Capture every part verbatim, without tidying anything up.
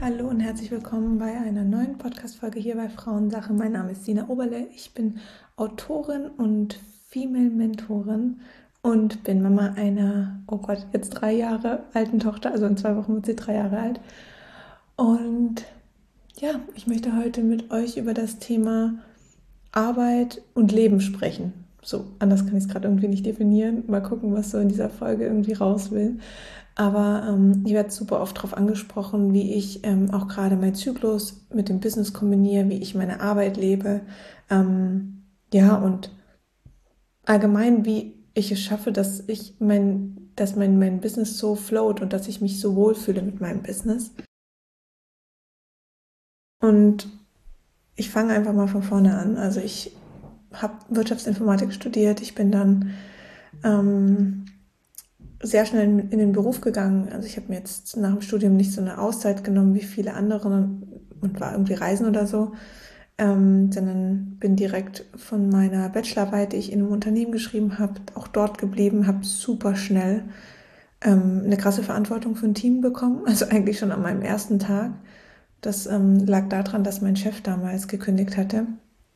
Hallo und herzlich willkommen bei einer neuen Podcast-Folge hier bei Frauensache. Mein Name ist Sina Oberle, ich bin Autorin und Female-Mentorin und bin Mama einer, oh Gott, jetzt drei Jahre alten Tochter, also in zwei Wochen wird sie drei Jahre alt. Und ja, ich möchte heute mit euch über das Thema Arbeit und Leben sprechen. So, anders kann ich es gerade irgendwie nicht definieren. Mal gucken, was so in dieser Folge irgendwie raus will. Aber ähm, ich werde super oft darauf angesprochen, wie ich ähm, auch gerade meinen Zyklus mit dem Business kombiniere, wie ich meine Arbeit lebe. Ähm, ja, und allgemein, wie ich es schaffe, dass ich mein, dass mein, mein Business so float und dass ich mich so wohlfühle mit meinem Business. Und ich fange einfach mal von vorne an. Also ich habe Wirtschaftsinformatik studiert. Ich bin dann ähm, sehr schnell in den Beruf gegangen. Also ich habe mir jetzt nach dem Studium nicht so eine Auszeit genommen wie viele andere und war irgendwie reisen oder so, ähm, sondern bin direkt von meiner Bachelorarbeit, die ich in einem Unternehmen geschrieben habe, auch dort geblieben, habe super schnell ähm, eine krasse Verantwortung für ein Team bekommen, also eigentlich schon an meinem ersten Tag. Das ähm, lag daran, dass mein Chef damals gekündigt hatte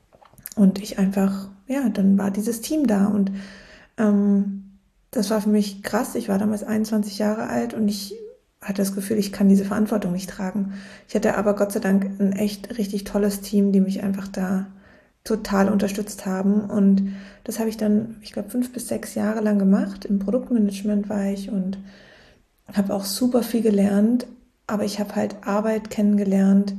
und ich einfach, ja, dann war dieses Team da und ähm, das war für mich krass. Ich war damals einundzwanzig Jahre alt und ich hatte das Gefühl, ich kann diese Verantwortung nicht tragen. Ich hatte aber Gott sei Dank ein echt richtig tolles Team, die mich einfach da total unterstützt haben. Und das habe ich dann, ich glaube, fünf bis sechs Jahre lang gemacht. Im Produktmanagement war ich und habe auch super viel gelernt. Aber ich habe halt Arbeit kennengelernt,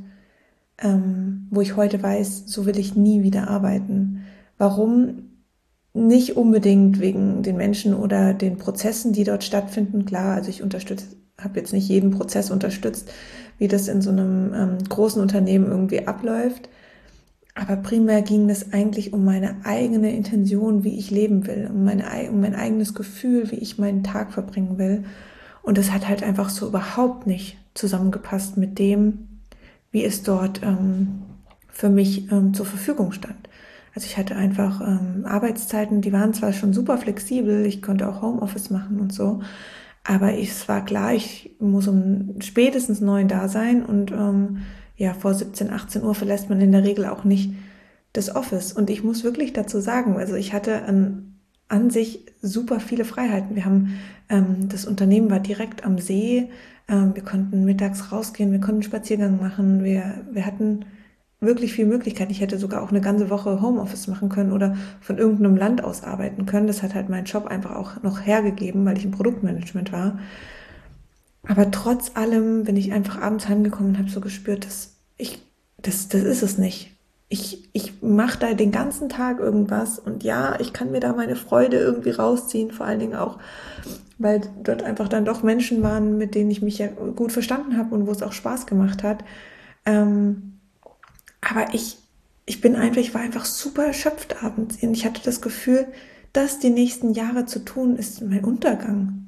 ähm, wo ich heute weiß, so will ich nie wieder arbeiten. Warum? Nicht unbedingt wegen den Menschen oder den Prozessen, die dort stattfinden. Klar, also ich unterstütze, habe jetzt nicht jeden Prozess unterstützt, wie das in so einem ähm, großen Unternehmen irgendwie abläuft. Aber primär ging es eigentlich um meine eigene Intention, wie ich leben will, um, meine, um mein eigenes Gefühl, wie ich meinen Tag verbringen will. Und das hat halt einfach so überhaupt nicht zusammengepasst mit dem, wie es dort ähm, für mich ähm, zur Verfügung stand. Also ich hatte einfach ähm, Arbeitszeiten, die waren zwar schon super flexibel, ich konnte auch Homeoffice machen und so, aber ich, es war klar, ich muss um spätestens neun da sein und ähm, ja, vor siebzehn, achtzehn Uhr verlässt man in der Regel auch nicht das Office. Und ich muss wirklich dazu sagen, also ich hatte an, an sich super viele Freiheiten. Wir haben, ähm, das Unternehmen war direkt am See, ähm, wir konnten mittags rausgehen, wir konnten einen Spaziergang machen, wir, wir hatten wirklich viel Möglichkeit. Ich hätte sogar auch eine ganze Woche Homeoffice machen können oder von irgendeinem Land aus arbeiten können. Das hat halt mein Job einfach auch noch hergegeben, weil ich im Produktmanagement war. Aber trotz allem bin ich einfach abends heimgekommen und habe so gespürt, dass ich, das, das ist es nicht. Ich, ich mache da den ganzen Tag irgendwas und ja, ich kann mir da meine Freude irgendwie rausziehen, vor allen Dingen auch, weil dort einfach dann doch Menschen waren, mit denen ich mich ja gut verstanden habe und wo es auch Spaß gemacht hat. Ähm, aber ich, ich bin einfach, ich war einfach super erschöpft abends und ich hatte das Gefühl, das die nächsten Jahre zu tun, ist mein Untergang.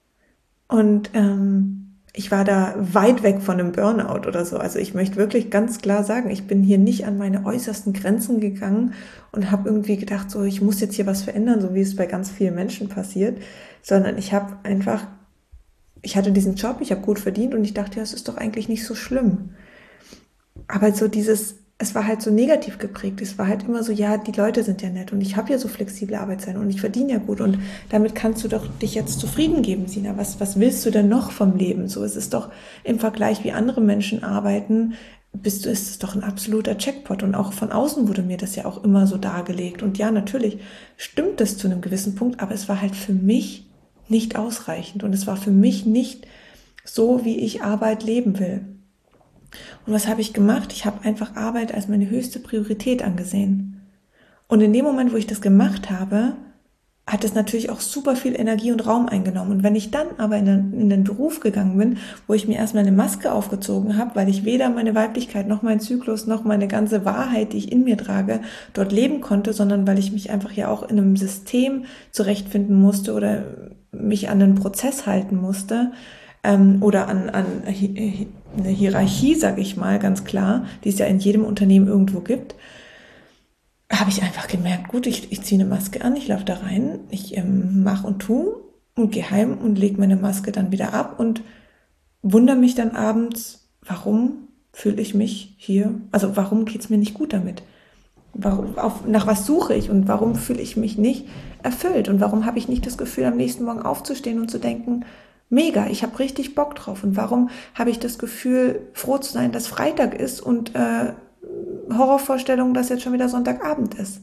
Und ähm, ich war da weit weg von einem Burnout oder so. Also ich möchte wirklich ganz klar sagen, ich bin hier nicht an meine äußersten Grenzen gegangen und habe irgendwie gedacht, so ich muss jetzt hier was verändern, so wie es bei ganz vielen Menschen passiert, sondern ich habe einfach, ich hatte diesen Job, ich habe gut verdient und ich dachte, ja, es ist doch eigentlich nicht so schlimm. Aber so dieses, es war halt so negativ geprägt. Es war halt immer so, ja, die Leute sind ja nett und ich habe ja so flexible Arbeitszeiten und ich verdiene ja gut und damit kannst du doch dich jetzt zufrieden geben, Sina. Was, was willst du denn noch vom Leben? So, es ist doch im Vergleich, wie andere Menschen arbeiten, bist du, ist es doch ein absoluter Jackpot. Und auch von außen wurde mir das ja auch immer so dargelegt. Und ja, natürlich stimmt das zu einem gewissen Punkt, aber es war halt für mich nicht ausreichend und es war für mich nicht so, wie ich Arbeit leben will. Und was habe ich gemacht? Ich habe einfach Arbeit als meine höchste Priorität angesehen. Und in dem Moment, wo ich das gemacht habe, hat es natürlich auch super viel Energie und Raum eingenommen. Und wenn ich dann aber in den, in den Beruf gegangen bin, wo ich mir erstmal eine Maske aufgezogen habe, weil ich weder meine Weiblichkeit noch meinen Zyklus noch meine ganze Wahrheit, die ich in mir trage, dort leben konnte, sondern weil ich mich einfach ja auch in einem System zurechtfinden musste oder mich an einen Prozess halten musste, ähm, oder an, an eine Hierarchie, sage ich mal, ganz klar, die es ja in jedem Unternehmen irgendwo gibt, habe ich einfach gemerkt, gut, ich, ich ziehe eine Maske an, ich laufe da rein, ich ähm, mache und tue und gehe heim und lege meine Maske dann wieder ab und wundere mich dann abends, warum fühle ich mich hier, also warum geht es mir nicht gut damit? Warum, auf, nach was suche ich und warum fühle ich mich nicht erfüllt? Und warum habe ich nicht das Gefühl, am nächsten Morgen aufzustehen und zu denken, mega, ich habe richtig Bock drauf. Und warum habe ich das Gefühl, froh zu sein, dass Freitag ist und äh, Horrorvorstellung, dass jetzt schon wieder Sonntagabend ist?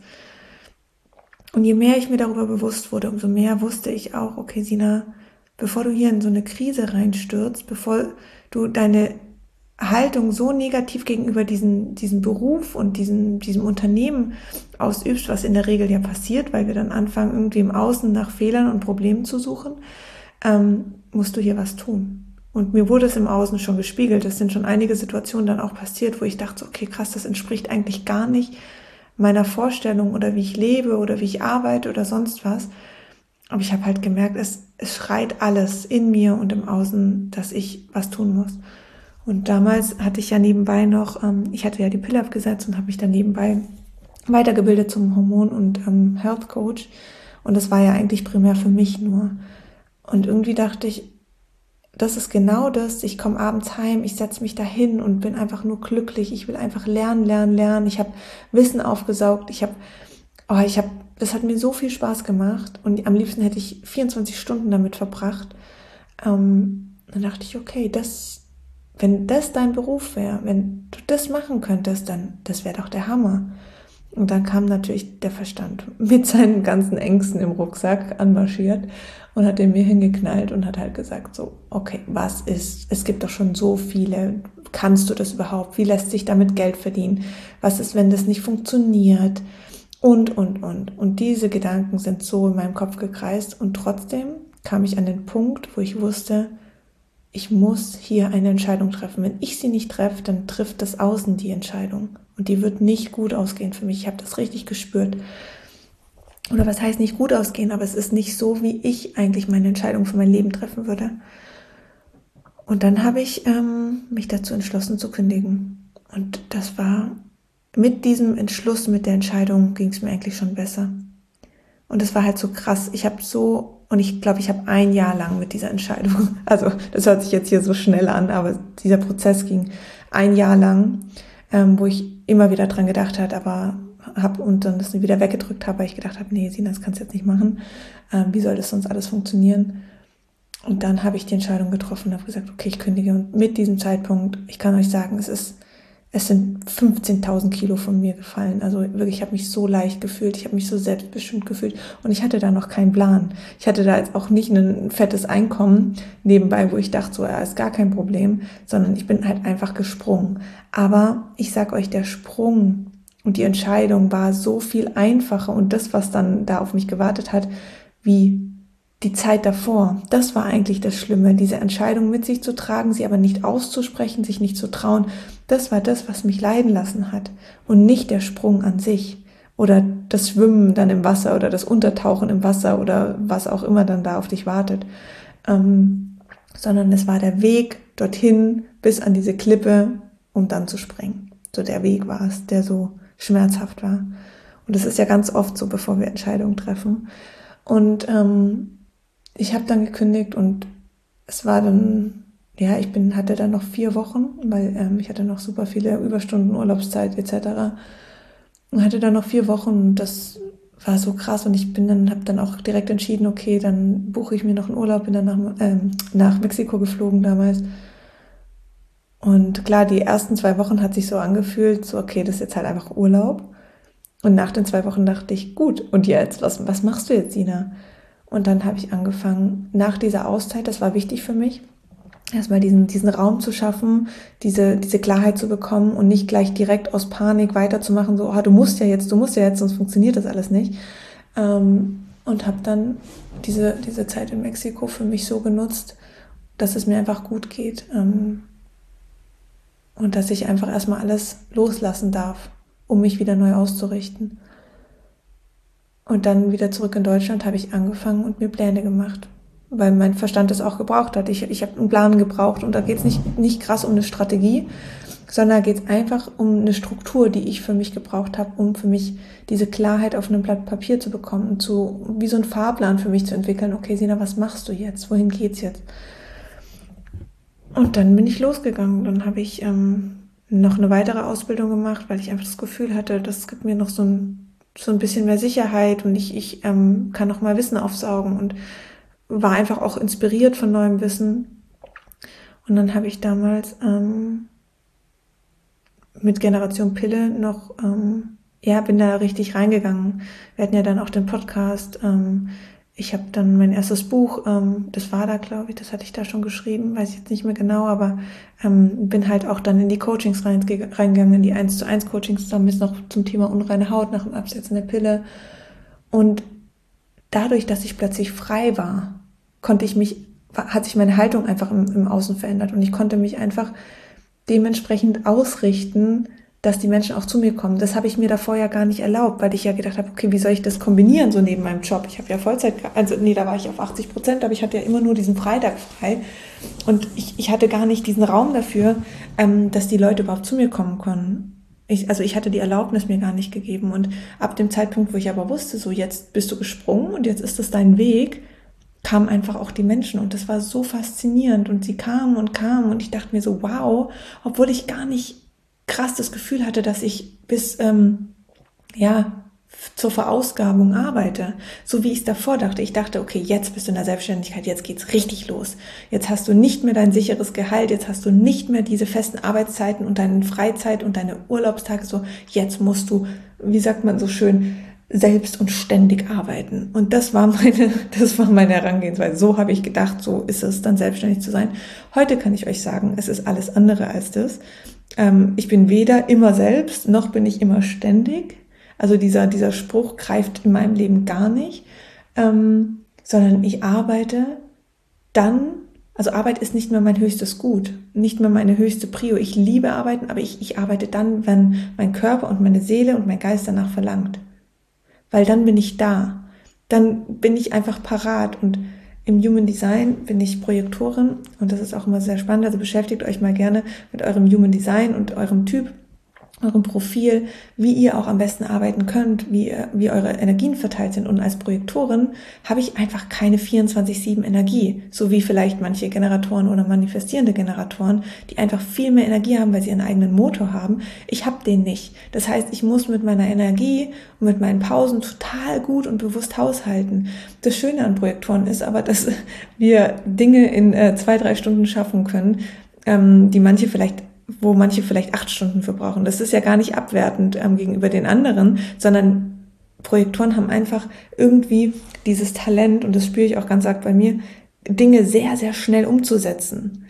Und je mehr ich mir darüber bewusst wurde, umso mehr wusste ich auch, okay, Sina, bevor du hier in so eine Krise reinstürzt, bevor du deine Haltung so negativ gegenüber diesem, diesem Beruf und diesem, diesem Unternehmen ausübst, was in der Regel ja passiert, weil wir dann anfangen, irgendwie im Außen nach Fehlern und Problemen zu suchen, ähm, musst du hier was tun. Und mir wurde es im Außen schon gespiegelt. Es sind schon einige Situationen dann auch passiert, wo ich dachte, okay, krass, das entspricht eigentlich gar nicht meiner Vorstellung oder wie ich lebe oder wie ich arbeite oder sonst was. Aber ich habe halt gemerkt, es, es schreit alles in mir und im Außen, dass ich was tun muss. Und damals hatte ich ja nebenbei noch, ähm, ich hatte ja die Pille abgesetzt und habe mich dann nebenbei weitergebildet zum Hormon- und ähm, Health Coach. Und das war ja eigentlich primär für mich nur. Und irgendwie dachte ich, das ist genau das. Ich komme abends heim, ich setze mich dahin und bin einfach nur glücklich. Ich will einfach lernen, lernen, lernen. Ich habe Wissen aufgesaugt. Ich habe, oh, ich habe, das hat mir so viel Spaß gemacht. Und am liebsten hätte ich vierundzwanzig Stunden damit verbracht. Ähm, dann dachte ich, okay, das wenn das dein Beruf wäre, wenn du das machen könntest, dann das wäre doch der Hammer. Und dann kam natürlich der Verstand mit seinen ganzen Ängsten im Rucksack anmarschiert und hat den mir hingeknallt und hat halt gesagt so, okay, was ist, es gibt doch schon so viele, kannst du das überhaupt, wie lässt sich damit Geld verdienen, was ist, wenn das nicht funktioniert und, und, und. Und diese Gedanken sind so in meinem Kopf gekreist und trotzdem kam ich an den Punkt, wo ich wusste, ich muss hier eine Entscheidung treffen. Wenn ich sie nicht treffe, dann trifft das Außen die Entscheidung. Und die wird nicht gut ausgehen für mich. Ich habe das richtig gespürt. Oder was heißt nicht gut ausgehen, aber es ist nicht so, wie ich eigentlich meine Entscheidung für mein Leben treffen würde. Und dann habe ich ähm, mich dazu entschlossen zu kündigen. Und das war, mit diesem Entschluss, mit der Entscheidung ging es mir eigentlich schon besser. Und das war halt so krass. Ich habe so... Und ich glaube, ich habe ein Jahr lang mit dieser Entscheidung, also das hört sich jetzt hier so schnell an, aber dieser Prozess ging ein Jahr lang, ähm, wo ich immer wieder dran gedacht habe, aber habe und dann das wieder weggedrückt habe, weil ich gedacht habe, nee, Sina, das kannst du jetzt nicht machen. Ähm, wie soll das sonst alles funktionieren? Und dann habe ich die Entscheidung getroffen und habe gesagt, okay, ich kündige. Und mit diesem Zeitpunkt, ich kann euch sagen, es ist Es sind fünfzehntausend Kilo von mir gefallen. Also wirklich, ich habe mich so leicht gefühlt. Ich habe mich so selbstbestimmt gefühlt. Und ich hatte da noch keinen Plan. Ich hatte da jetzt auch nicht ein fettes Einkommen nebenbei, wo ich dachte, so, ja, ist gar kein Problem. Sondern ich bin halt einfach gesprungen. Aber ich sag euch, der Sprung und die Entscheidung war so viel einfacher. Und das, was dann da auf mich gewartet hat, wie die Zeit davor, das war eigentlich das Schlimme, diese Entscheidung mit sich zu tragen, sie aber nicht auszusprechen, sich nicht zu trauen, das war das, was mich leiden lassen hat und nicht der Sprung an sich oder das Schwimmen dann im Wasser oder das Untertauchen im Wasser oder was auch immer dann da auf dich wartet, ähm, sondern es war der Weg dorthin bis an diese Klippe, um dann zu springen. So der Weg war es, der so schmerzhaft war. Und das ist ja ganz oft so, bevor wir Entscheidungen treffen. Und ähm, ich habe dann gekündigt und es war dann, ja, ich bin hatte dann noch vier Wochen, weil ähm, ich hatte noch super viele Überstunden, Urlaubszeit et cetera. Und hatte dann noch vier Wochen und das war so krass und ich bin dann, habe dann auch direkt entschieden, okay, dann buche ich mir noch einen Urlaub, bin dann nach, ähm, nach Mexiko geflogen damals. Und klar, die ersten zwei Wochen hat sich so angefühlt, so okay, das ist jetzt halt einfach Urlaub. Und nach den zwei Wochen dachte ich, gut, und jetzt, was, was machst du jetzt, Sina? Und dann habe ich angefangen, nach dieser Auszeit, das war wichtig für mich, erstmal diesen, diesen Raum zu schaffen, diese, diese Klarheit zu bekommen und nicht gleich direkt aus Panik weiterzumachen, so, oh, du musst ja jetzt, du musst ja jetzt, sonst funktioniert das alles nicht. Ähm, und habe dann diese, diese Zeit in Mexiko für mich so genutzt, dass es mir einfach gut geht ähm, und dass ich einfach erstmal alles loslassen darf, um mich wieder neu auszurichten. Und dann wieder zurück in Deutschland habe ich angefangen und mir Pläne gemacht, weil mein Verstand das auch gebraucht hat. Ich, ich habe einen Plan gebraucht und da geht es nicht, nicht krass um eine Strategie, sondern da geht es einfach um eine Struktur, die ich für mich gebraucht habe, um für mich diese Klarheit auf einem Blatt Papier zu bekommen und zu, wie so ein Fahrplan für mich zu entwickeln. Okay, Sina, was machst du jetzt? Wohin geht's jetzt? Und dann bin ich losgegangen. Dann habe ich ähm, noch eine weitere Ausbildung gemacht, weil ich einfach das Gefühl hatte, das gibt mir noch so ein, so ein bisschen mehr Sicherheit und ich, ich ähm, kann noch mal Wissen aufsaugen und war einfach auch inspiriert von neuem Wissen. Und dann habe ich damals ähm, mit Generation Pille noch, ähm, ja, bin da richtig reingegangen. Wir hatten ja dann auch den Podcast. Ähm, ich habe dann mein erstes Buch, ähm, das war da, glaube ich, das hatte ich da schon geschrieben, weiß ich jetzt nicht mehr genau, aber ähm, bin halt auch dann in die Coachings reingegangen, in die eins zu eins Coachings, dann bis noch zum Thema unreine Haut nach dem Absetzen der Pille. Und dadurch, dass ich plötzlich frei war, konnte ich mich, hat sich meine Haltung einfach im, im Außen verändert und ich konnte mich einfach dementsprechend ausrichten, dass die Menschen auch zu mir kommen. Das habe ich mir davor ja gar nicht erlaubt, weil ich ja gedacht habe, okay, wie soll ich das kombinieren so neben meinem Job? Ich habe ja Vollzeit, also nee, da war ich auf achtzig Prozent, aber ich hatte ja immer nur diesen Freitag frei und ich, ich hatte gar nicht diesen Raum dafür, ähm, dass die Leute überhaupt zu mir kommen können. Ich, also ich hatte die Erlaubnis mir gar nicht gegeben und ab dem Zeitpunkt, wo ich aber wusste, so jetzt bist du gesprungen und jetzt ist das dein Weg, kamen einfach auch die Menschen und das war so faszinierend und sie kamen und kamen und ich dachte mir so, wow, obwohl ich gar nicht krass das Gefühl hatte, dass ich bis, ähm, ja, zur Verausgabung arbeite, so wie ich es davor dachte. Ich dachte, okay, jetzt bist du in der Selbstständigkeit, jetzt geht's richtig los. Jetzt hast du nicht mehr dein sicheres Gehalt, jetzt hast du nicht mehr diese festen Arbeitszeiten und deine Freizeit und deine Urlaubstage, so jetzt musst du, wie sagt man so schön, selbst und ständig arbeiten. Und das war meine, das war meine Herangehensweise. So habe ich gedacht, so ist es dann selbstständig zu sein. Heute kann ich euch sagen, es ist alles andere als das. Ähm, ich bin weder immer selbst, noch bin ich immer ständig. Also dieser, dieser Spruch greift in meinem Leben gar nicht, ähm, sondern ich arbeite dann, also Arbeit ist nicht mehr mein höchstes Gut, nicht mehr meine höchste Prio. Ich liebe Arbeiten, aber ich, ich arbeite dann, wenn mein Körper und meine Seele und mein Geist danach verlangt. Weil dann bin ich da. Dann bin ich einfach parat. Und im Human Design bin ich Projektorin und das ist auch immer sehr spannend. Also beschäftigt euch mal gerne mit eurem Human Design und eurem Typ, eurem Profil, wie ihr auch am besten arbeiten könnt, wie, wie eure Energien verteilt sind. Und als Projektorin habe ich einfach keine vierundzwanzig sieben Energie, so wie vielleicht manche Generatoren oder manifestierende Generatoren, die einfach viel mehr Energie haben, weil sie ihren eigenen Motor haben. Ich habe den nicht. Das heißt, ich muss mit meiner Energie und mit meinen Pausen total gut und bewusst haushalten. Das Schöne an Projektoren ist aber, dass wir Dinge in äh, zwei, drei Stunden schaffen können, ähm, die manche vielleicht wo manche vielleicht acht Stunden für brauchen. Das ist ja gar nicht abwertend ähm, gegenüber den anderen, sondern Projektoren haben einfach irgendwie dieses Talent, und das spüre ich auch ganz arg bei mir, Dinge sehr, sehr schnell umzusetzen.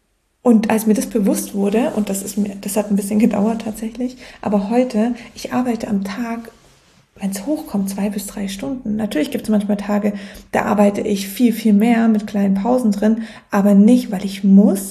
Und als mir das bewusst wurde, und das ist mir, das hat ein bisschen gedauert tatsächlich, aber heute, ich arbeite am Tag, wenn es hochkommt, zwei bis drei Stunden. Natürlich gibt es manchmal Tage, da arbeite ich viel, viel mehr mit kleinen Pausen drin, aber nicht, weil ich muss,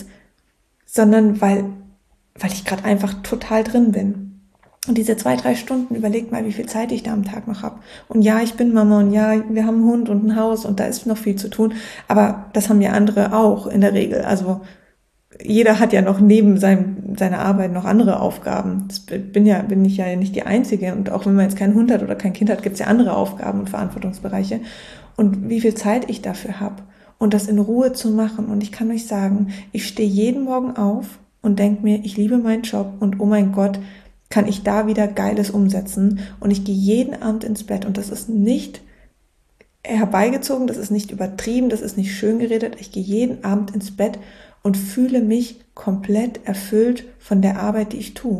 sondern weil weil ich gerade einfach total drin bin. Und diese zwei, drei Stunden, überlegt mal, wie viel Zeit ich da am Tag noch habe. Und ja, ich bin Mama und ja, wir haben einen Hund und ein Haus und da ist noch viel zu tun. Aber das haben ja andere auch in der Regel. Also jeder hat ja noch neben seinem, seiner Arbeit noch andere Aufgaben. Das bin ja, bin ich ja nicht die Einzige. Und auch wenn man jetzt keinen Hund hat oder kein Kind hat, gibt es ja andere Aufgaben und Verantwortungsbereiche. Und wie viel Zeit ich dafür habe und das in Ruhe zu machen. Und ich kann euch sagen, ich stehe jeden Morgen auf und denke mir, ich liebe meinen Job und oh mein Gott, kann ich da wieder Geiles umsetzen. Und ich gehe jeden Abend ins Bett und das ist nicht herbeigezogen, das ist nicht übertrieben, das ist nicht schön geredet. Ich gehe jeden Abend ins Bett und fühle mich komplett erfüllt von der Arbeit, die ich tue.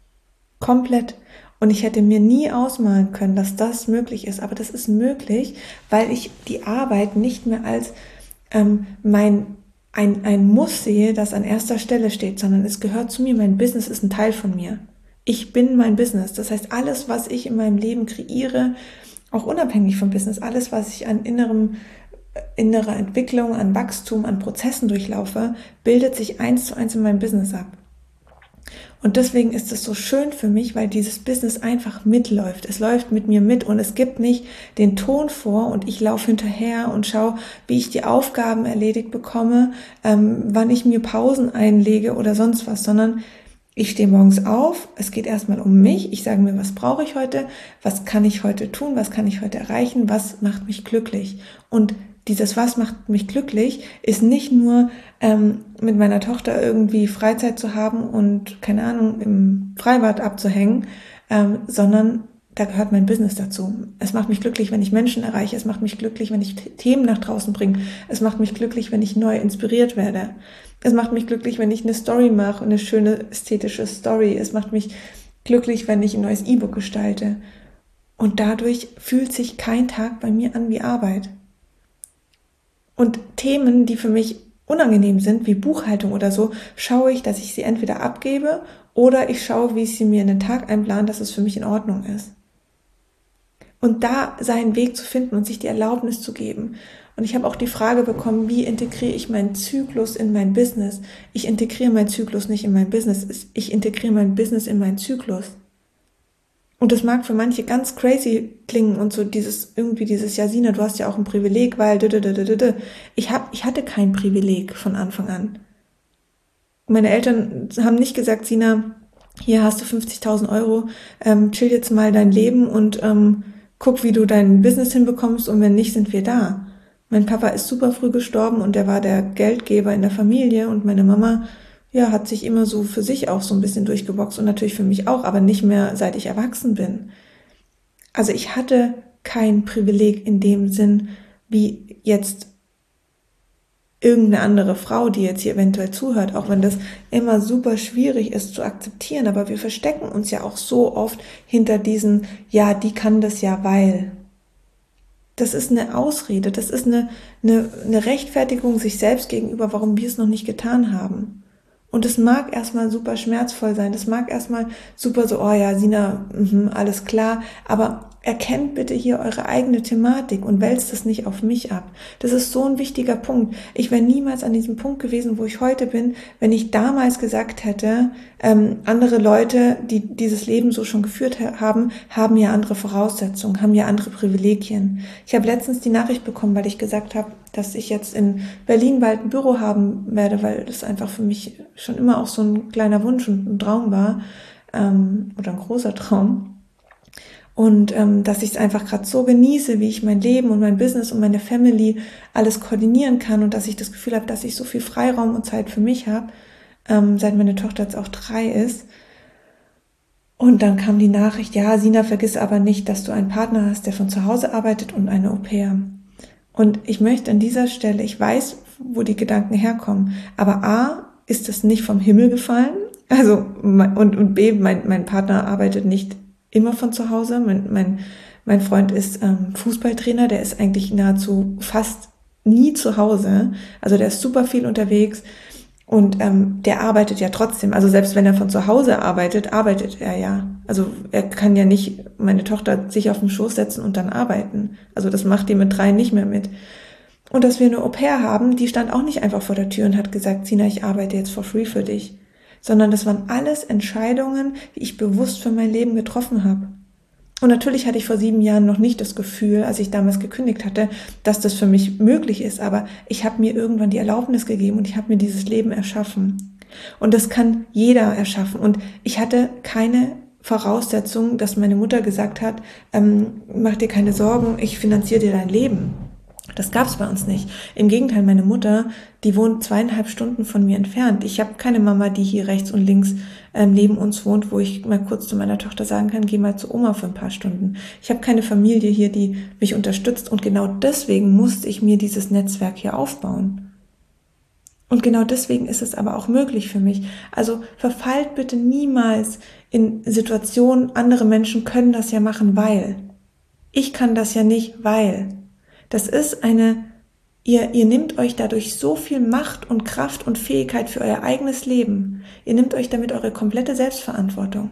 Komplett. Und ich hätte mir nie ausmalen können, dass das möglich ist. Aber das ist möglich, weil ich die Arbeit nicht mehr als ähm, mein ein, ein Muss sehe, das an erster Stelle steht, sondern es gehört zu mir. Mein Business ist ein Teil von mir. Ich bin mein Business. Das heißt, alles, was ich in meinem Leben kreiere, auch unabhängig vom Business, alles, was ich an innerem, innerer Entwicklung, an Wachstum, an Prozessen durchlaufe, bildet sich eins zu eins in meinem Business ab. Und deswegen ist es so schön für mich, weil dieses Business einfach mitläuft. Es läuft mit mir mit und es gibt nicht den Ton vor und ich laufe hinterher und schaue, wie ich die Aufgaben erledigt bekomme, ähm, wann ich mir Pausen einlege oder sonst was, sondern ich stehe morgens auf, es geht erstmal um mich, ich sage mir, was brauche ich heute, was kann ich heute tun, was kann ich heute erreichen, was macht mich glücklich. Und dieses Was macht mich glücklich ist nicht nur ähm, mit meiner Tochter irgendwie Freizeit zu haben und, keine Ahnung, im Freibad abzuhängen, ähm, sondern da gehört mein Business dazu. Es macht mich glücklich, wenn ich Menschen erreiche. Es macht mich glücklich, wenn ich Themen nach draußen bringe. Es macht mich glücklich, wenn ich neu inspiriert werde. Es macht mich glücklich, wenn ich eine Story mache, eine schöne ästhetische Story. Es macht mich glücklich, wenn ich ein neues E-Book gestalte. Und dadurch fühlt sich kein Tag bei mir an wie Arbeit. Und Themen, die für mich unangenehm sind, wie Buchhaltung oder so, schaue ich, dass ich sie entweder abgebe oder ich schaue, wie ich sie mir in den Tag einplane, dass es für mich in Ordnung ist. Und da seinen Weg zu finden und sich die Erlaubnis zu geben. Und ich habe auch die Frage bekommen, wie integriere ich meinen Zyklus in mein Business? Ich integriere meinen Zyklus nicht in mein Business, ich integriere mein Business in meinen Zyklus. Und das mag für manche ganz crazy klingen und so dieses, irgendwie dieses, ja Sina, du hast ja auch ein Privileg, weil ich hab, ich hatte kein Privileg von Anfang an. Meine Eltern haben nicht gesagt, Sina, hier hast du fünfzigtausend Euro, ähm, chill jetzt mal dein Leben und ähm, guck, wie du dein Business hinbekommst und wenn nicht, sind wir da. Mein Papa ist super früh gestorben und der war der Geldgeber in der Familie und meine Mama, ja, hat sich immer so für sich auch so ein bisschen durchgeboxt und natürlich für mich auch, aber nicht mehr, seit ich erwachsen bin. Also ich hatte kein Privileg in dem Sinn, wie jetzt irgendeine andere Frau, die jetzt hier eventuell zuhört, auch wenn das immer super schwierig ist zu akzeptieren, aber wir verstecken uns ja auch so oft hinter diesen, ja, die kann das ja, weil. Das ist eine Ausrede, das ist eine, eine, eine Rechtfertigung sich selbst gegenüber, warum wir es noch nicht getan haben. Und es mag erstmal super schmerzvoll sein, das mag erstmal super so, oh ja, Sina, mh, alles klar, aber erkennt bitte hier eure eigene Thematik und wälzt es nicht auf mich ab. Das ist so ein wichtiger Punkt. Ich wäre niemals an diesem Punkt gewesen, wo ich heute bin, wenn ich damals gesagt hätte, ähm, andere Leute, die dieses Leben so schon geführt haben, haben ja andere Voraussetzungen, haben ja andere Privilegien. Ich habe letztens die Nachricht bekommen, weil ich gesagt habe, dass ich jetzt in Berlin bald ein Büro haben werde, weil das einfach für mich schon immer auch so ein kleiner Wunsch und ein Traum war, ähm, oder ein großer Traum. Und ähm, dass ich es einfach gerade so genieße, wie ich mein Leben und mein Business und meine Family alles koordinieren kann und dass ich das Gefühl habe, dass ich so viel Freiraum und Zeit für mich habe, ähm, seit meine Tochter jetzt auch drei ist. Und dann kam die Nachricht, ja, Sina, vergiss aber nicht, dass du einen Partner hast, der von zu Hause arbeitet und eine Au-pair. Und ich möchte an dieser Stelle, ich weiß, wo die Gedanken herkommen, aber A, ist das nicht vom Himmel gefallen, also und, und B, mein, mein Partner arbeitet nicht immer von zu Hause. Mein, mein, mein Freund ist ähm, Fußballtrainer, der ist eigentlich nahezu fast nie zu Hause. Also der ist super viel unterwegs und ähm, der arbeitet ja trotzdem. Also selbst wenn er von zu Hause arbeitet, arbeitet er ja. Also er kann ja nicht meine Tochter sich auf den Schoß setzen und dann arbeiten. Also das macht die mit drei nicht mehr mit. Und dass wir eine Au-pair haben, die stand auch nicht einfach vor der Tür und hat gesagt, Sina, ich arbeite jetzt for free für dich. Sondern das waren alles Entscheidungen, die ich bewusst für mein Leben getroffen habe. Und natürlich hatte ich vor sieben Jahren noch nicht das Gefühl, als ich damals gekündigt hatte, dass das für mich möglich ist, aber ich habe mir irgendwann die Erlaubnis gegeben und ich habe mir dieses Leben erschaffen. Und das kann jeder erschaffen. Und ich hatte keine Voraussetzung, dass meine Mutter gesagt hat, ähm, mach dir keine Sorgen, ich finanziere dir dein Leben. Das gab's bei uns nicht. Im Gegenteil, meine Mutter, die wohnt zweieinhalb Stunden von mir entfernt. Ich habe keine Mama, die hier rechts und links ähm, neben uns wohnt, wo ich mal kurz zu meiner Tochter sagen kann, geh mal zu Oma für ein paar Stunden. Ich habe keine Familie hier, die mich unterstützt und genau deswegen musste ich mir dieses Netzwerk hier aufbauen. Und genau deswegen ist es aber auch möglich für mich. Also verfallt bitte niemals in Situationen, andere Menschen können das ja machen, weil. Ich kann das ja nicht, weil. Das ist eine, ihr, ihr nehmt euch dadurch so viel Macht und Kraft und Fähigkeit für euer eigenes Leben. Ihr nehmt euch damit eure komplette Selbstverantwortung.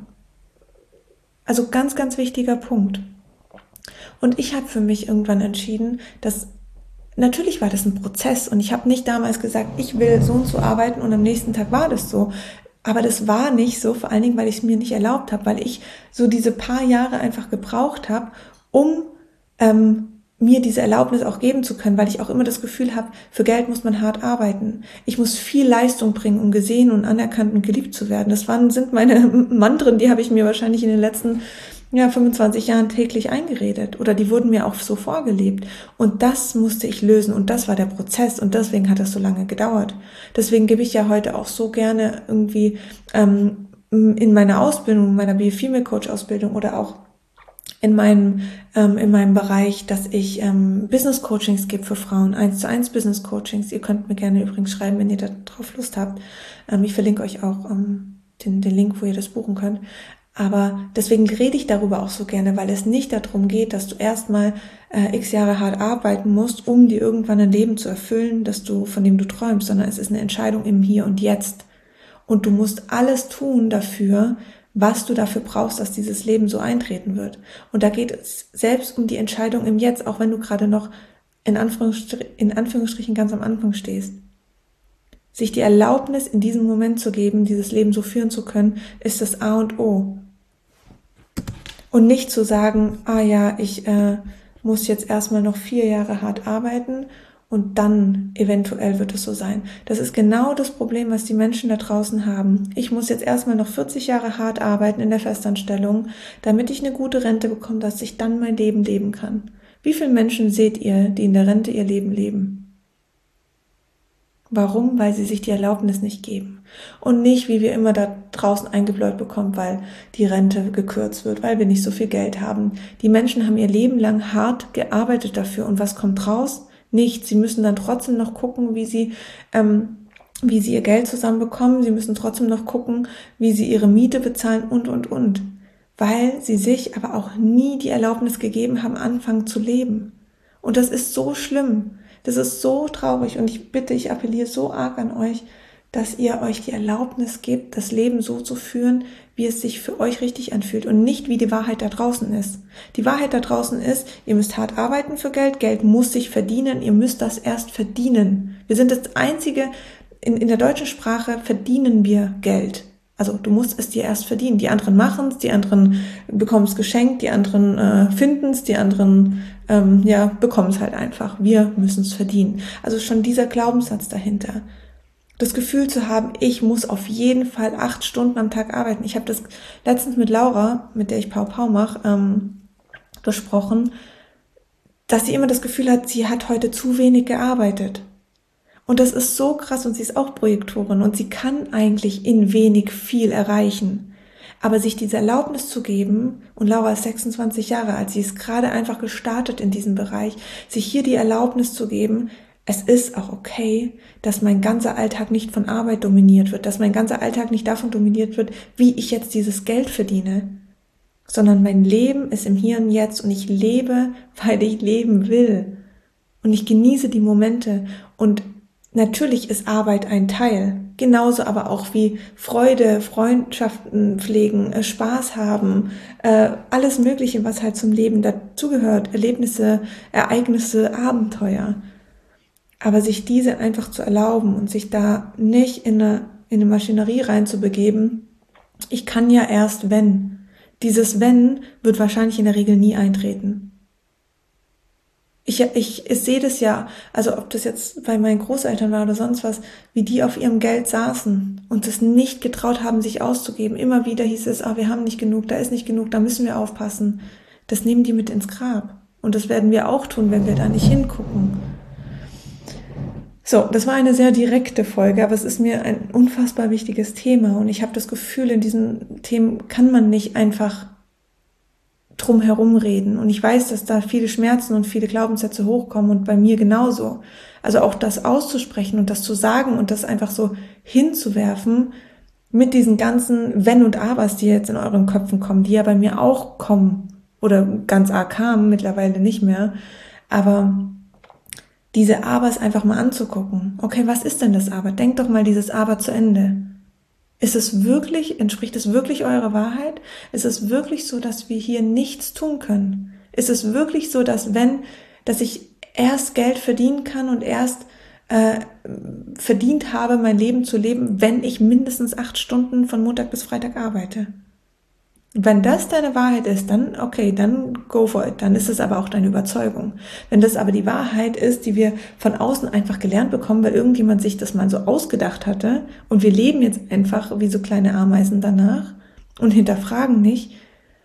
Also ganz, ganz wichtiger Punkt. Und ich habe für mich irgendwann entschieden, dass, natürlich war das ein Prozess und ich habe nicht damals gesagt, ich will so und so arbeiten und am nächsten Tag war das so. Aber das war nicht so, vor allen Dingen, weil ich es mir nicht erlaubt habe, weil ich so diese paar Jahre einfach gebraucht habe, um ähm, mir diese Erlaubnis auch geben zu können, weil ich auch immer das Gefühl habe, für Geld muss man hart arbeiten. Ich muss viel Leistung bringen, um gesehen und anerkannt und geliebt zu werden. Das waren, sind meine Mantren, die habe ich mir wahrscheinlich in den letzten ja, fünfundzwanzig Jahren täglich eingeredet oder die wurden mir auch so vorgelebt. Und das musste ich lösen und das war der Prozess und deswegen hat das so lange gedauert. Deswegen gebe ich ja heute auch so gerne irgendwie ähm, in meiner Ausbildung, in meiner Be-Female Coach Ausbildung oder auch in meinem, ähm, in meinem Bereich, dass ich ähm, Business Coachings gebe für Frauen, eins zu eins Business Coachings. Ihr könnt mir gerne übrigens schreiben, wenn ihr da drauf Lust habt. Ähm, ich verlinke euch auch ähm, den, den Link, wo ihr das buchen könnt. Aber deswegen rede ich darüber auch so gerne, weil es nicht darum geht, dass du erstmal äh, x Jahre hart arbeiten musst, um dir irgendwann ein Leben zu erfüllen, dass du, von dem du träumst, sondern es ist eine Entscheidung im Hier und Jetzt. Und du musst alles tun dafür, was du dafür brauchst, dass dieses Leben so eintreten wird. Und da geht es selbst um die Entscheidung im Jetzt, auch wenn du gerade noch in Anführungsstrichen, in Anführungsstrichen ganz am Anfang stehst. Sich die Erlaubnis in diesem Moment zu geben, dieses Leben so führen zu können, ist das A und O. Und nicht zu sagen, ah ja, ich äh, muss jetzt erstmal noch vier Jahre hart arbeiten und dann eventuell wird es so sein. Das ist genau das Problem, was die Menschen da draußen haben. Ich muss jetzt erstmal noch vierzig Jahre hart arbeiten in der Festanstellung, damit ich eine gute Rente bekomme, dass ich dann mein Leben leben kann. Wie viele Menschen seht ihr, die in der Rente ihr Leben leben? Warum? Weil sie sich die Erlaubnis nicht geben. Und nicht, wie wir immer da draußen eingebläut bekommen, weil die Rente gekürzt wird, weil wir nicht so viel Geld haben. Die Menschen haben ihr Leben lang hart gearbeitet dafür. Und was kommt raus? Nichts. Sie müssen dann trotzdem noch gucken, wie sie, ähm, wie sie ihr Geld zusammenbekommen. Sie müssen trotzdem noch gucken, wie sie ihre Miete bezahlen und, und, und. Weil sie sich aber auch nie die Erlaubnis gegeben haben, anfangen zu leben. Und das ist so schlimm. Das ist so traurig und ich bitte, ich appelliere so arg an euch, dass ihr euch die Erlaubnis gebt, das Leben so zu führen, wie es sich für euch richtig anfühlt und nicht, wie die Wahrheit da draußen ist. Die Wahrheit da draußen ist, ihr müsst hart arbeiten für Geld, Geld muss sich verdienen, ihr müsst das erst verdienen. Wir sind das einzige, in, in der deutschen Sprache verdienen wir Geld. Also du musst es dir erst verdienen. Die anderen machen es, die anderen bekommen es geschenkt, die anderen äh, finden es, die anderen ähm, ja, bekommen es halt einfach. Wir müssen es verdienen. Also schon dieser Glaubenssatz dahinter. Das Gefühl zu haben, ich muss auf jeden Fall acht Stunden am Tag arbeiten. Ich habe das letztens mit Laura, mit der ich Pau Pau mache, ähm, besprochen, dass sie immer das Gefühl hat, sie hat heute zu wenig gearbeitet. Und das ist so krass und sie ist auch Projektorin und sie kann eigentlich in wenig viel erreichen. Aber sich diese Erlaubnis zu geben, und Laura ist sechsundzwanzig Jahre alt, sie ist gerade einfach gestartet in diesem Bereich, sich hier die Erlaubnis zu geben, es ist auch okay, dass mein ganzer Alltag nicht von Arbeit dominiert wird, dass mein ganzer Alltag nicht davon dominiert wird, wie ich jetzt dieses Geld verdiene, sondern mein Leben ist im Hier und Jetzt und ich lebe, weil ich leben will. Und ich genieße die Momente und natürlich ist Arbeit ein Teil, genauso aber auch wie Freude, Freundschaften pflegen, Spaß haben, äh, alles Mögliche, was halt zum Leben dazugehört, Erlebnisse, Ereignisse, Abenteuer. Aber sich diese einfach zu erlauben und sich da nicht in eine, in eine Maschinerie reinzubegeben, ich kann ja erst wenn. Dieses wenn wird wahrscheinlich in der Regel nie eintreten. Ich, ich, ich sehe das ja, also ob das jetzt bei meinen Großeltern war oder sonst was, wie die auf ihrem Geld saßen und es nicht getraut haben, sich auszugeben. Immer wieder hieß es, ah, wir haben nicht genug, da ist nicht genug, da müssen wir aufpassen. Das nehmen die mit ins Grab. Und das werden wir auch tun, wenn wir da nicht hingucken. So, das war eine sehr direkte Folge, aber es ist mir ein unfassbar wichtiges Thema und ich habe das Gefühl, in diesen Themen kann man nicht einfach drum herum reden. Und ich weiß, dass da viele Schmerzen und viele Glaubenssätze hochkommen und bei mir genauso. Also auch das auszusprechen und das zu sagen und das einfach so hinzuwerfen mit diesen ganzen Wenn und Abers, die jetzt in euren Köpfen kommen, die ja bei mir auch kommen oder ganz arg kamen, mittlerweile nicht mehr. Aber diese Abers einfach mal anzugucken. Okay, was ist denn das Aber? Denkt doch mal dieses Aber zu Ende. Ist es wirklich, entspricht es wirklich eurer Wahrheit? Ist es wirklich so, dass wir hier nichts tun können? Ist es wirklich so, dass wenn, dass ich erst Geld verdienen kann und erst äh, verdient habe, mein Leben zu leben, wenn ich mindestens acht Stunden von Montag bis Freitag arbeite? Wenn das deine Wahrheit ist, dann okay, dann go for it, dann ist es aber auch deine Überzeugung. Wenn das aber die Wahrheit ist, die wir von außen einfach gelernt bekommen, weil irgendjemand sich das mal so ausgedacht hatte und wir leben jetzt einfach wie so kleine Ameisen danach und hinterfragen nicht,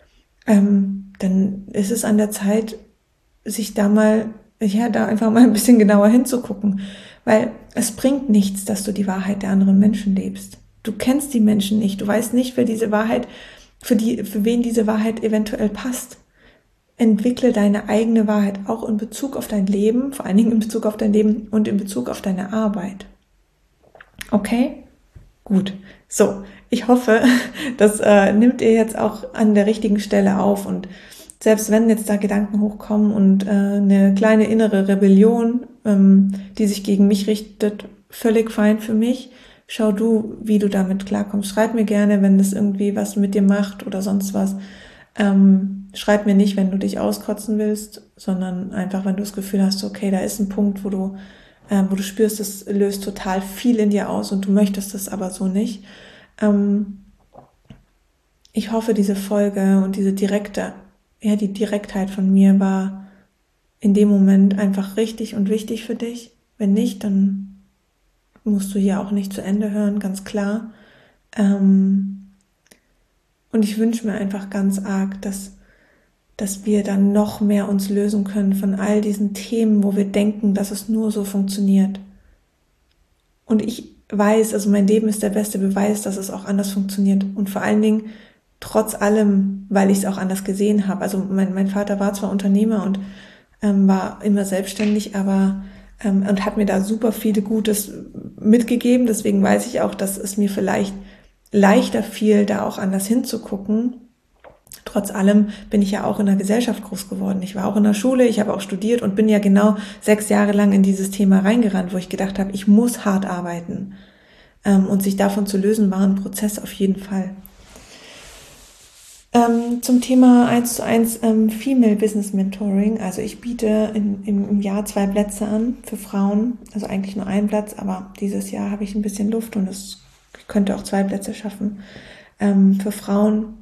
ähm, dann ist es an der Zeit, sich da mal, ja, da einfach mal ein bisschen genauer hinzugucken. Weil es bringt nichts, dass du die Wahrheit der anderen Menschen lebst. Du kennst die Menschen nicht. Du weißt nicht, wer diese Wahrheit, für die, für wen diese Wahrheit eventuell passt. Entwickle deine eigene Wahrheit auch in Bezug auf dein Leben, vor allen Dingen in Bezug auf dein Leben und in Bezug auf deine Arbeit. Okay? Gut. So, ich hoffe, das äh, nimmt ihr jetzt auch an der richtigen Stelle auf, und selbst wenn jetzt da Gedanken hochkommen und äh, eine kleine innere Rebellion, ähm, die sich gegen mich richtet, völlig fein für mich. Schau du, wie du damit klarkommst. Schreib mir gerne, wenn das irgendwie was mit dir macht oder sonst was. Ähm, schreib mir nicht, wenn du dich auskotzen willst, sondern einfach, wenn du das Gefühl hast, okay, da ist ein Punkt, wo du, äh, wo du spürst, das löst total viel in dir aus und du möchtest das aber so nicht. Ähm, ich hoffe, diese Folge und diese direkte, ja, die Direktheit von mir war in dem Moment einfach richtig und wichtig für dich. Wenn nicht, dann musst du hier auch nicht zu Ende hören, ganz klar. Ähm, und ich wünsche mir einfach ganz arg, dass, dass wir dann noch mehr uns lösen können von all diesen Themen, wo wir denken, dass es nur so funktioniert. Und ich weiß, also mein Leben ist der beste Beweis, dass es auch anders funktioniert. Und vor allen Dingen trotz allem, weil ich es auch anders gesehen habe. Also mein, mein Vater war zwar Unternehmer und ähm, war immer selbstständig, aber ähm, und hat mir da super viele Gutes mitgegeben. Deswegen weiß ich auch, dass es mir vielleicht leichter fiel, da auch anders hinzugucken. Trotz allem bin ich ja auch in der Gesellschaft groß geworden. Ich war auch in der Schule, ich habe auch studiert und bin ja genau sechs Jahre lang in dieses Thema reingerannt, wo ich gedacht habe, ich muss hart arbeiten. Ähm, und sich davon zu lösen, war ein Prozess auf jeden Fall. Ähm, zum Thema eins zu eins ähm, Female Business Mentoring. Also ich biete in, im, im Jahr zwei Plätze an für Frauen. Also eigentlich nur einen Platz, aber dieses Jahr habe ich ein bisschen Luft und es, ich könnte auch zwei Plätze schaffen. Ähm, für Frauen,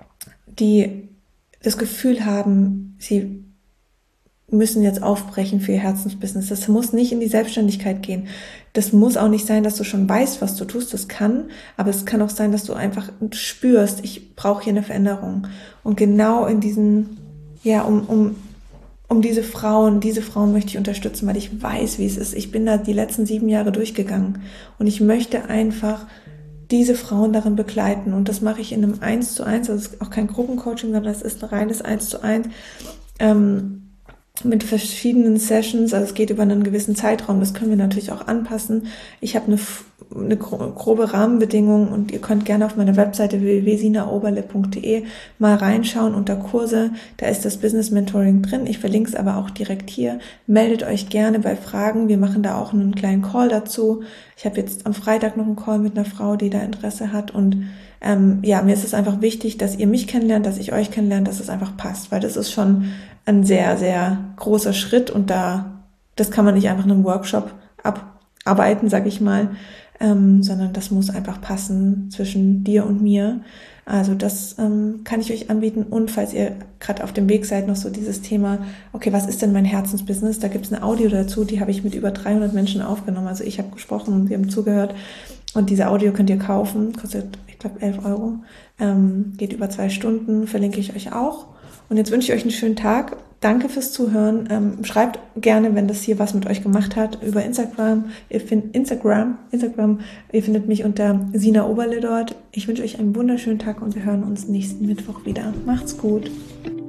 die das Gefühl haben, sie müssen jetzt aufbrechen für ihr Herzensbusiness. Das muss nicht in die Selbstständigkeit gehen. Das muss auch nicht sein, dass du schon weißt, was du tust. Das kann, aber es kann auch sein, dass du einfach spürst, ich brauche hier eine Veränderung. Und genau in diesen, ja, um, um, um diese Frauen, diese Frauen möchte ich unterstützen, weil ich weiß, wie es ist. Ich bin da die letzten sieben Jahre durchgegangen und ich möchte einfach diese Frauen darin begleiten. Und das mache ich in einem eins zu eins, also es ist auch kein Gruppencoaching, sondern es ist ein reines eins zu eins. Ähm, mit verschiedenen Sessions, also es geht über einen gewissen Zeitraum, das können wir natürlich auch anpassen. Ich habe eine, eine grobe Rahmenbedingung und ihr könnt gerne auf meiner Webseite w w w punkt sina oberle punkt d e mal reinschauen unter Kurse, da ist das Business Mentoring drin, ich verlinke es aber auch direkt hier. Meldet euch gerne bei Fragen, wir machen da auch einen kleinen Call dazu. Ich habe jetzt am Freitag noch einen Call mit einer Frau, die da Interesse hat und ähm, ja, mir ist es einfach wichtig, dass ihr mich kennenlernt, dass ich euch kennenlerne, dass es einfach passt, weil das ist schon ein sehr, sehr großer Schritt und da, das kann man nicht einfach in einem Workshop abarbeiten, sag ich mal, ähm, sondern das muss einfach passen zwischen dir und mir. Also das ähm, kann ich euch anbieten und falls ihr gerade auf dem Weg seid, noch so dieses Thema, okay, was ist denn mein Herzensbusiness? Da gibt es eine Audio dazu, die habe ich mit über dreihundert Menschen aufgenommen. Also ich habe gesprochen und sie haben zugehört und diese Audio könnt ihr kaufen, kostet, ich glaube, elf Euro, ähm, geht über zwei Stunden, verlinke ich euch auch. Und jetzt wünsche ich euch einen schönen Tag. Danke fürs Zuhören. Ähm, schreibt gerne, wenn das hier was mit euch gemacht hat, über Instagram. Ihr findet Instagram, Instagram. Ihr findet mich unter Sina Oberle dort. Ich wünsche euch einen wunderschönen Tag und wir hören uns nächsten Mittwoch wieder. Macht's gut.